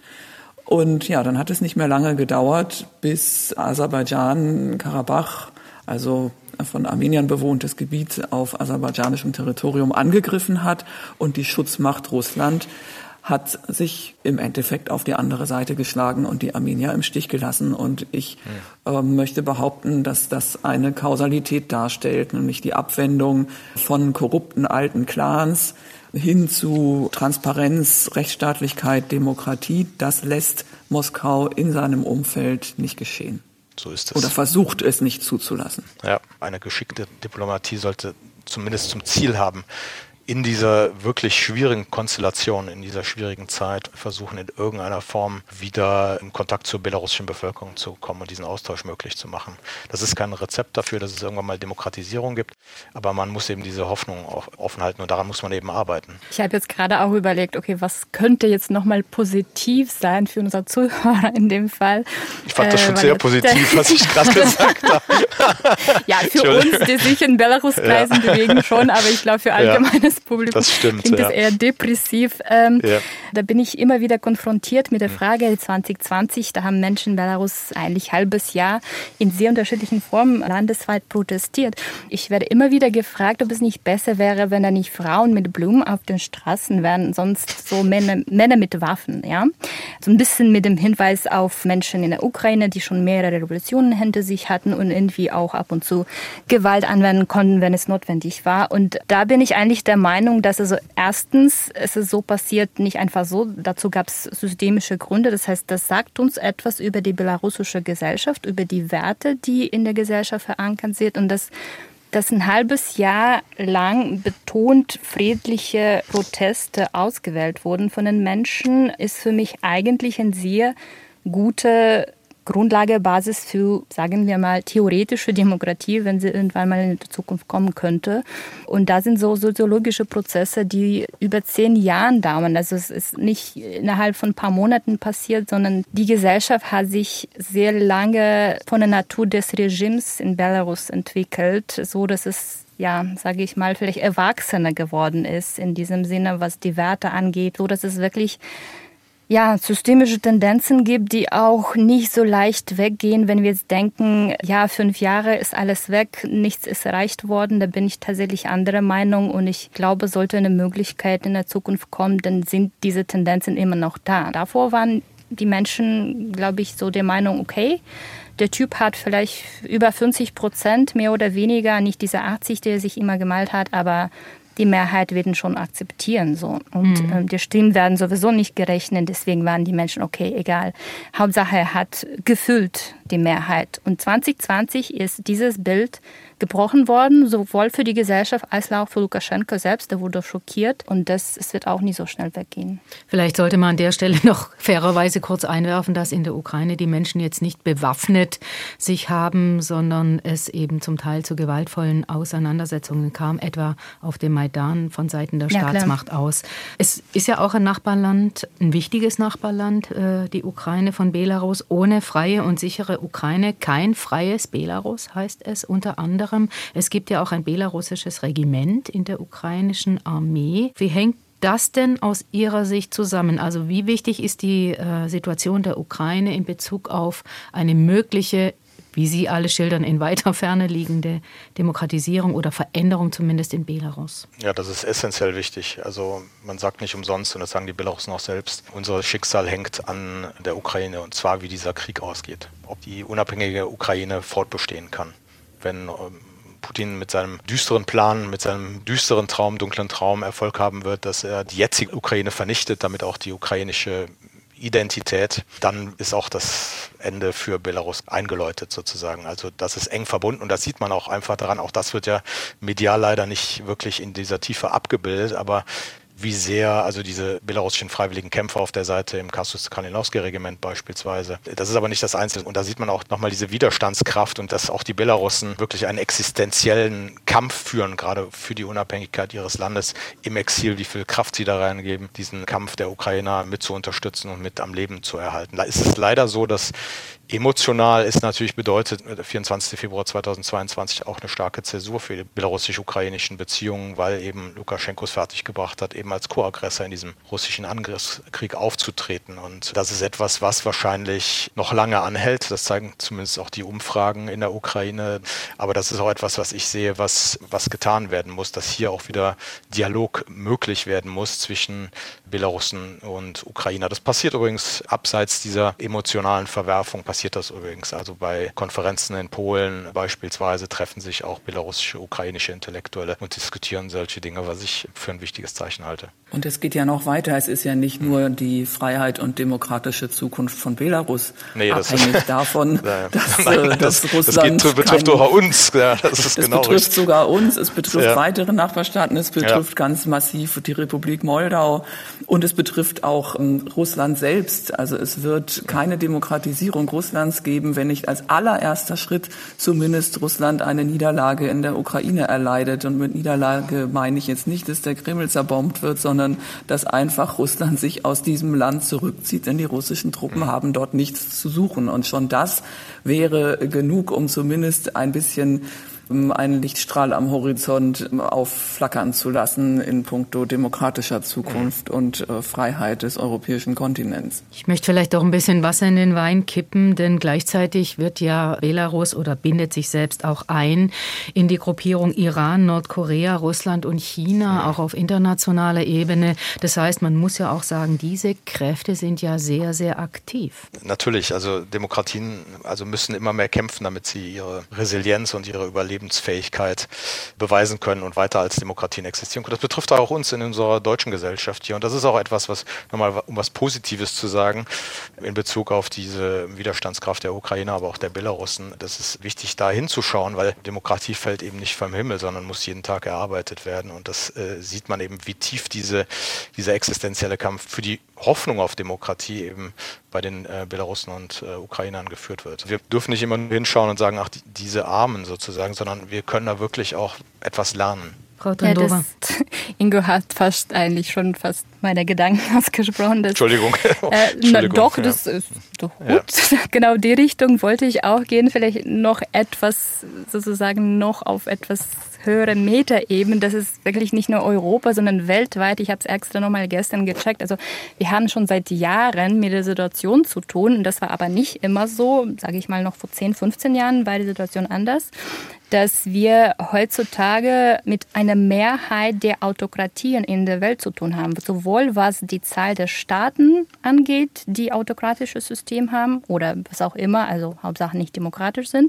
Und ja, dann hat es nicht mehr lange gedauert, bis Aserbaidschan Karabach, also von Armeniern bewohntes Gebiet auf aserbaidschanischem Territorium, angegriffen hat, und die Schutzmacht Russland hat sich im Endeffekt auf die andere Seite geschlagen und die Armenier im Stich gelassen. Und ich möchte behaupten, dass das eine Kausalität darstellt, nämlich die Abwendung von korrupten alten Clans hin zu Transparenz, Rechtsstaatlichkeit, Demokratie. Das lässt Moskau in seinem Umfeld nicht geschehen. So ist es. Oder versucht es nicht zuzulassen. Ja, eine geschickte Diplomatie sollte zumindest zum Ziel haben, in dieser wirklich schwierigen Konstellation, in dieser schwierigen Zeit versuchen, in irgendeiner Form wieder in Kontakt zur belarussischen Bevölkerung zu kommen und diesen Austausch möglich zu machen. Das ist kein Rezept dafür, dass es irgendwann mal Demokratisierung gibt, aber man muss eben diese Hoffnung auch offen halten, und daran muss man eben arbeiten. Ich habe jetzt gerade auch überlegt, okay, was könnte jetzt nochmal positiv sein für unsere Zuhörer in dem Fall? Ich fand das schon sehr positiv, was ich gerade gesagt habe. Ja, für uns, die sich in Belarus-Kreisen bewegen schon, aber ich glaube, für allgemeines Publikum klingt das eher depressiv. Da bin ich immer wieder konfrontiert mit der Frage 2020, da haben Menschen in Belarus eigentlich ein halbes Jahr in sehr unterschiedlichen Formen landesweit protestiert. Ich werde immer wieder gefragt, ob es nicht besser wäre, wenn da nicht Frauen mit Blumen auf den Straßen wären, sonst so Männer mit Waffen. Ja? So ein bisschen mit dem Hinweis auf Menschen in der Ukraine, die schon mehrere Revolutionen hinter sich hatten und irgendwie auch ab und zu Gewalt anwenden konnten, wenn es notwendig war. Und da bin ich eigentlich der Meinung, dass erstens es ist so passiert, nicht einfach so, dazu gab es systemische Gründe. Das heißt, das sagt uns etwas über die belarussische Gesellschaft, über die Werte, die in der Gesellschaft verankert sind, und dass ein halbes Jahr lang betont friedliche Proteste ausgewählt wurden von den Menschen, ist für mich eigentlich ein sehr guter Grundlage, Basis für, sagen wir mal, theoretische Demokratie, wenn sie irgendwann mal in die Zukunft kommen könnte. Und da sind so soziologische Prozesse, die über 10 Jahre dauern. Also es ist nicht innerhalb von ein paar Monaten passiert, sondern die Gesellschaft hat sich sehr lange von der Natur des Regimes in Belarus entwickelt, so dass es sage ich mal, vielleicht erwachsener geworden ist in diesem Sinne, was die Werte angeht, so dass es wirklich systemische Tendenzen gibt, die auch nicht so leicht weggehen, wenn wir jetzt denken, 5 Jahre ist alles weg, nichts ist erreicht worden, da bin ich tatsächlich anderer Meinung und ich glaube, sollte eine Möglichkeit in der Zukunft kommen, dann sind diese Tendenzen immer noch da. Davor waren die Menschen, glaube ich, so der Meinung, okay, der Typ hat vielleicht über 50%, mehr oder weniger, nicht diese 80, die er sich immer gemalt hat, aber die Mehrheit werden schon akzeptieren. So. Und die Stimmen werden sowieso nicht gerechnet, deswegen waren die Menschen, okay, egal. Hauptsache, er hat gefüllt die Mehrheit. Und 2020 ist dieses Bild gebrochen worden, sowohl für die Gesellschaft als auch für Lukaschenko selbst. Der wurde schockiert und es wird auch nicht so schnell weggehen. Vielleicht sollte man an der Stelle noch fairerweise kurz einwerfen, dass in der Ukraine die Menschen jetzt nicht bewaffnet sich haben, sondern es eben zum Teil zu gewaltvollen Auseinandersetzungen kam, etwa auf dem Maidan von Seiten der Staatsmacht aus. Es ist ja auch ein Nachbarland, ein wichtiges Nachbarland, die Ukraine von Belarus. Ohne freie und sichere Ukraine kein freies Belarus, heißt es unter anderem. Es gibt ja auch ein belarussisches Regiment in der ukrainischen Armee. Wie hängt das denn aus Ihrer Sicht zusammen? Also wie wichtig ist die Situation der Ukraine in Bezug auf eine mögliche, wie Sie alle schildern, in weiter Ferne liegende Demokratisierung oder Veränderung zumindest in Belarus? Ja, das ist essentiell wichtig. Also man sagt nicht umsonst, und das sagen die Belarussen auch selbst, unser Schicksal hängt an der Ukraine, und zwar wie dieser Krieg ausgeht. Ob die unabhängige Ukraine fortbestehen kann. Wenn Putin mit seinem düsteren Plan, mit seinem düsteren Traum, dunklen Traum Erfolg haben wird, dass er die jetzige Ukraine vernichtet, damit auch die ukrainische Identität, dann ist auch das Ende für Belarus eingeläutet sozusagen. Also das ist eng verbunden und das sieht man auch einfach daran. Auch das wird ja medial leider nicht wirklich in dieser Tiefe abgebildet, aber wie sehr, also diese belarussischen freiwilligen Kämpfer auf der Seite im Kasus-Kalinowski-Regiment beispielsweise. Das ist aber nicht das Einzige. Und da sieht man auch nochmal diese Widerstandskraft und dass auch die Belarussen wirklich einen existenziellen Kampf führen, gerade für die Unabhängigkeit ihres Landes im Exil, wie viel Kraft sie da reingeben, diesen Kampf der Ukrainer mit zu unterstützen und mit am Leben zu erhalten. Da ist es leider so, dass emotional es natürlich bedeutet, der 24. Februar 2022 auch eine starke Zäsur für die belarussisch-ukrainischen Beziehungen, weil eben Lukaschenko es fertiggebracht hat, eben als Co-Aggressor in diesem russischen Angriffskrieg aufzutreten. Und das ist etwas, was wahrscheinlich noch lange anhält. Das zeigen zumindest auch die Umfragen in der Ukraine. Aber das ist auch etwas, was ich sehe, was getan werden muss, dass hier auch wieder Dialog möglich werden muss zwischen Belarussen und Ukrainer. Das passiert übrigens abseits dieser emotionalen Verwerfung, passiert das übrigens. Also bei Konferenzen in Polen beispielsweise treffen sich auch belarussische, ukrainische Intellektuelle und diskutieren solche Dinge, was ich für ein wichtiges Zeichen halte. Und es geht ja noch weiter. Es ist ja nicht nur die Freiheit und demokratische Zukunft von Belarus abhängig davon, dass Russland... Das betrifft auch uns. Ja, das ist genau betrifft richtig. Sogar uns, es betrifft weitere Nachbarstaaten, es betrifft ganz massiv die Republik Moldau und es betrifft auch Russland selbst. Also es wird keine Demokratisierung Russlands geben, wenn nicht als allererster Schritt zumindest Russland eine Niederlage in der Ukraine erleidet. Und mit Niederlage meine ich jetzt nicht, dass der Kreml zerbombt wird, sondern dass einfach Russland sich aus diesem Land zurückzieht, denn die russischen Truppen haben dort nichts zu suchen. Und schon das wäre genug, um zumindest ein bisschen einen Lichtstrahl am Horizont aufflackern zu lassen in puncto demokratischer Zukunft und Freiheit des europäischen Kontinents. Ich möchte vielleicht auch ein bisschen Wasser in den Wein kippen, denn gleichzeitig wird ja Belarus oder bindet sich selbst auch ein in die Gruppierung Iran, Nordkorea, Russland und China, auch auf internationaler Ebene. Das heißt, man muss ja auch sagen, diese Kräfte sind ja sehr, sehr aktiv. Natürlich, also Demokratien müssen immer mehr kämpfen, damit sie ihre Resilienz und ihre Überlebensfähigkeit beweisen können und weiter als Demokratien existieren können. Das betrifft auch uns in unserer deutschen Gesellschaft hier. Und das ist auch etwas, was nochmal, um was Positives zu sagen, in Bezug auf diese Widerstandskraft der Ukrainer, aber auch der Belarussen. Das ist wichtig, da hinzuschauen, weil Demokratie fällt eben nicht vom Himmel, sondern muss jeden Tag erarbeitet werden. Und das sieht man eben, wie tief dieser existenzielle Kampf für die Hoffnung auf Demokratie eben bei den Belarussen und Ukrainern geführt wird. Wir dürfen nicht immer nur hinschauen und sagen, ach, diese Armen sozusagen, sondern wir können da wirklich auch etwas lernen. Frau Trindova. Ja, Ingo hat fast meine Gedanken ausgesprochen. Entschuldigung. Doch, das ist doch gut. Ja. Genau die Richtung wollte ich auch gehen. Vielleicht noch etwas, sozusagen noch auf etwas höhere Metaebene. Das ist wirklich nicht nur Europa, sondern weltweit. Ich habe es extra nochmal gestern gecheckt. Also wir haben schon seit Jahren mit der Situation zu tun. Und das war aber nicht immer so. Sage ich mal, noch vor 10, 15 Jahren war die Situation anders. Dass wir heutzutage mit einer Mehrheit der Autokratien in der Welt zu tun haben. Sowohl was die Zahl der Staaten angeht, die autokratisches System haben oder was auch immer, also Hauptsache nicht demokratisch sind,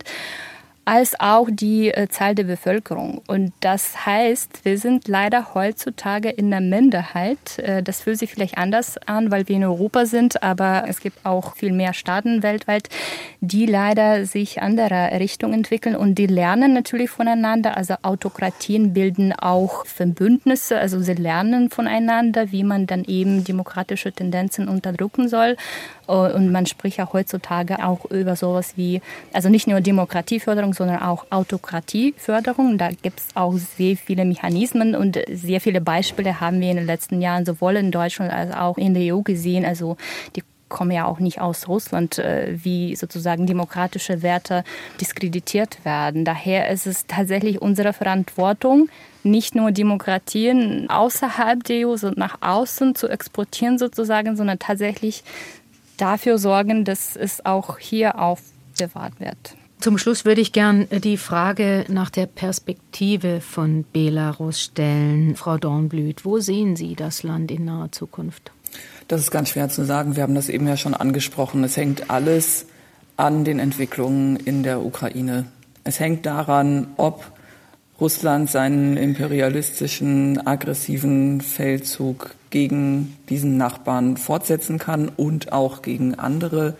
als auch die Zahl der Bevölkerung. Und das heißt, wir sind leider heutzutage in der Minderheit. Das fühlt sich vielleicht anders an, weil wir in Europa sind, aber es gibt auch viel mehr Staaten weltweit, die leider sich anderer Richtung entwickeln und die lernen natürlich voneinander. Also Autokratien bilden auch Verbündnisse, also sie lernen voneinander, wie man dann eben demokratische Tendenzen unterdrücken soll. Und man spricht ja heutzutage auch über sowas wie, also nicht nur Demokratieförderung, sondern auch Autokratieförderung. Da gibt es auch sehr viele Mechanismen und sehr viele Beispiele haben wir in den letzten Jahren sowohl in Deutschland als auch in der EU gesehen. Also die kommen ja auch nicht aus Russland, wie sozusagen demokratische Werte diskreditiert werden. Daher ist es tatsächlich unsere Verantwortung, nicht nur Demokratien außerhalb der EU, sondern nach außen zu exportieren sozusagen, sondern tatsächlich dafür sorgen, dass es auch hier aufbewahrt wird. Zum Schluss würde ich gern die Frage nach der Perspektive von Belarus stellen. Frau Dornblüt, wo sehen Sie das Land in naher Zukunft? Das ist ganz schwer zu sagen. Wir haben das eben ja schon angesprochen. Es hängt alles an den Entwicklungen in der Ukraine. Es hängt daran, ob Russland seinen imperialistischen, aggressiven Feldzug gegen diesen Nachbarn fortsetzen kann und auch gegen andere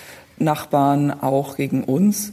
Nachbarn, auch gegen uns.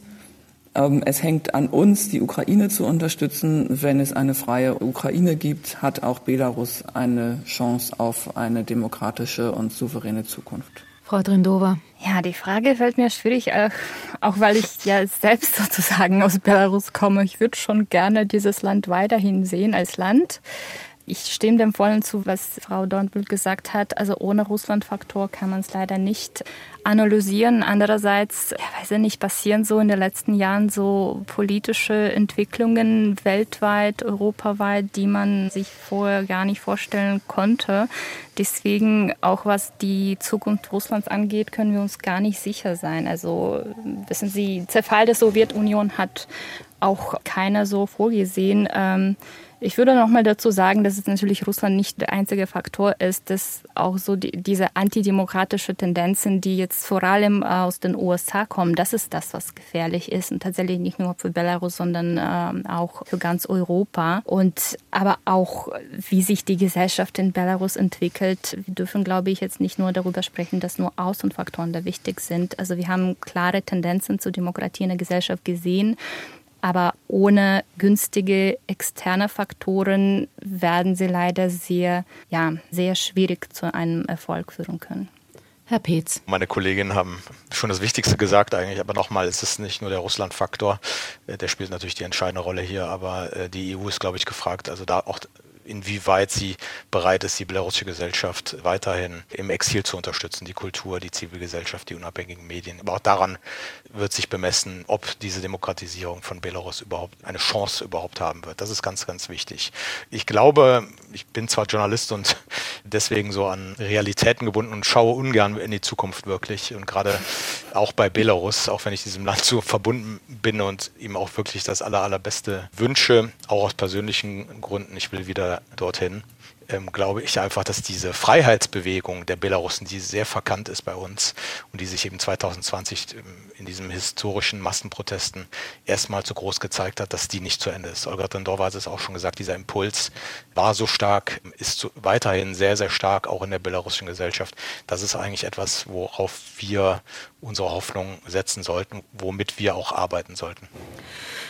Es hängt an uns, die Ukraine zu unterstützen. Wenn es eine freie Ukraine gibt, hat auch Belarus eine Chance auf eine demokratische und souveräne Zukunft. Frau Trindova. Ja, die Frage fällt mir schwierig, auch weil ich ja selbst sozusagen aus Belarus komme. Ich würde schon gerne dieses Land weiterhin sehen als Land. Ich stimme dem vollen zu, was Frau Dornblüt gesagt hat. Also ohne Russland-Faktor kann man es leider nicht analysieren. Andererseits, weiß ich nicht, passieren so in den letzten Jahren so politische Entwicklungen weltweit, europaweit, die man sich vorher gar nicht vorstellen konnte. Deswegen, auch was die Zukunft Russlands angeht, können wir uns gar nicht sicher sein. Also, wissen Sie, Zerfall der Sowjetunion hat auch keiner so vorgesehen. Ich würde noch mal dazu sagen, dass es natürlich Russland nicht der einzige Faktor ist, dass auch so diese antidemokratische Tendenzen, die jetzt vor allem aus den USA kommen, das ist das, was gefährlich ist und tatsächlich nicht nur für Belarus, sondern auch für ganz Europa. Und aber auch, wie sich die Gesellschaft in Belarus entwickelt. Wir dürfen, glaube ich, jetzt nicht nur darüber sprechen, dass nur Außenfaktoren da wichtig sind. Also wir haben klare Tendenzen zur Demokratie in der Gesellschaft gesehen. Aber ohne günstige externe Faktoren werden sie leider sehr schwierig zu einem Erfolg führen können. Herr Peetz. Meine Kolleginnen haben schon das Wichtigste gesagt eigentlich, aber nochmal, es ist nicht nur der Russland-Faktor, der spielt natürlich die entscheidende Rolle hier, aber die EU ist, glaube ich, gefragt, also da auch inwieweit sie bereit ist, die belarussische Gesellschaft weiterhin im Exil zu unterstützen, die Kultur, die Zivilgesellschaft, die unabhängigen Medien. Aber auch daran wird sich bemessen, ob diese Demokratisierung von Belarus überhaupt eine Chance überhaupt haben wird. Das ist ganz, ganz wichtig. Ich glaube, ich bin zwar Journalist und deswegen so an Realitäten gebunden und schaue ungern in die Zukunft wirklich und gerade auch bei Belarus, auch wenn ich diesem Land so verbunden bin und ihm auch wirklich das Allerbeste wünsche, auch aus persönlichen Gründen, ich will wieder dorthin, glaube ich einfach, dass diese Freiheitsbewegung der Belarussen, die sehr verkannt ist bei uns und die sich eben 2020 in diesen historischen Massenprotesten erstmal zu groß gezeigt hat, dass die nicht zu Ende ist. Olga Trindova hat es auch schon gesagt, dieser Impuls war so stark, ist weiterhin sehr, sehr stark, auch in der belarussischen Gesellschaft. Das ist eigentlich etwas, worauf wir unsere Hoffnung setzen sollten, womit wir auch arbeiten sollten.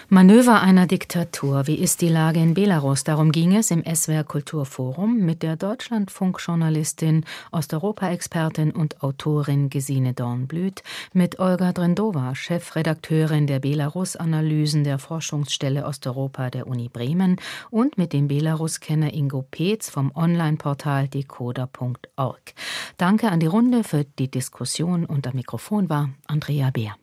Manöver einer Diktatur. Wie ist die Lage in Belarus? Darum ging es im SWR Kulturforum mit der Deutschlandfunk-Journalistin, Osteuropa-Expertin und Autorin Gesine Dornblüt, mit Olga Drendova, Chefredakteurin der Belarus-Analysen der Forschungsstelle Osteuropa der Uni Bremen und mit dem Belarus-Kenner Ingo Peetz vom Online-Portal decoder.org. Danke an die Runde für die Diskussion und am Mikrofon war Andrea Beer.